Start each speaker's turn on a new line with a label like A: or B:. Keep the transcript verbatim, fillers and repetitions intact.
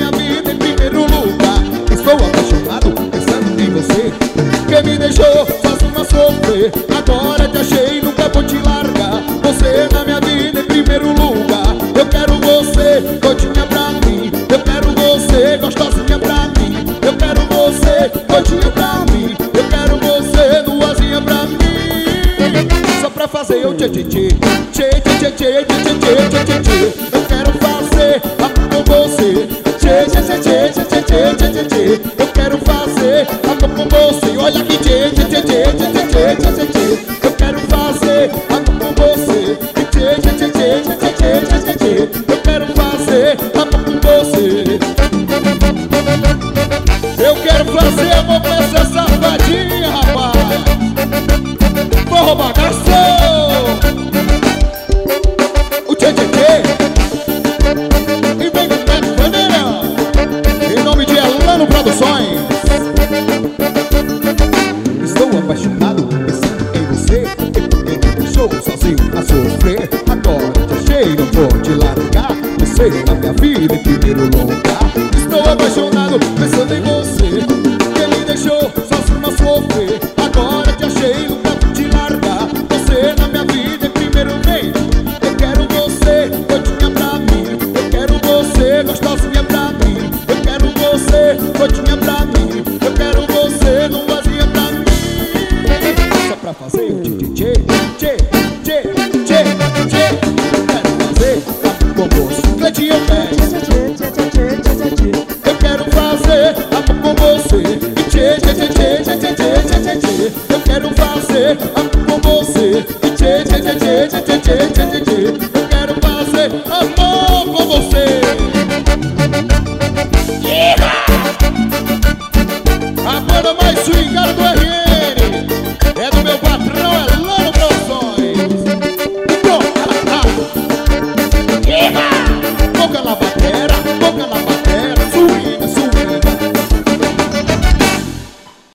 A: minha vida em primeiro lugar. Estou apaixonado, pensando em você, que me deixou sozinho a sofrer. Agora te achei, nunca vou te largar. Você na minha vida em primeiro lugar. Eu quero você, todinha pra mim. Eu quero você, gostosinha pra mim. Eu quero você, todinha pra mim. Eu quero você, duasinha pra mim. Só pra fazer o tchê tchê tchê tchê tchê tchê tchê tchê tchê tchê tchê. Eu quero fazer amor com você. Tchê tchê tchê tchê tchê tchê tchê tchê tchê. Eu quero fazer amor com você. Olha aqui, tchê tchê tchê tchê tchê tchê tchê tchê. Eu quero fazer amor com você. Tchê tchê tchê tchê tchê tchê tchê tchê. Eu quero fazer amor com você. Eu quero fazer amor com essa safadinha, rapaz. Vou roubar garçom. O tchê tchê tchê. E vem com Neto Bandeira. Em nome de Elano Produções. Estou apaixonado, pensando em você, que me deixou sozinho a sofrer. Agora te achei, não vou te largar. Você na minha vida em primeiro lugar. Estou apaixonado, pensando em você, que me deixou sozinho a sofrer. Agora te achei, nunca vou te largar. Você na minha vida em primeiro vem. Eu quero você, todinha pra mim. Eu quero você, gostosinha pra mim. Eu quero você, todinha pra mim. Eu quero você, duasinha pra mim. Só pra fazer o tchê tchê tchê tchê tchê tchê. Eu quero fazer amor com você. Cleitinho pede. Eu quero fazer amor com você. Tchê tchê tchê tchê tchê tchê tchê tchê. Eu quero fazer amor com você. Tchê tchê tchê tchê tchê tchê tchê tchê.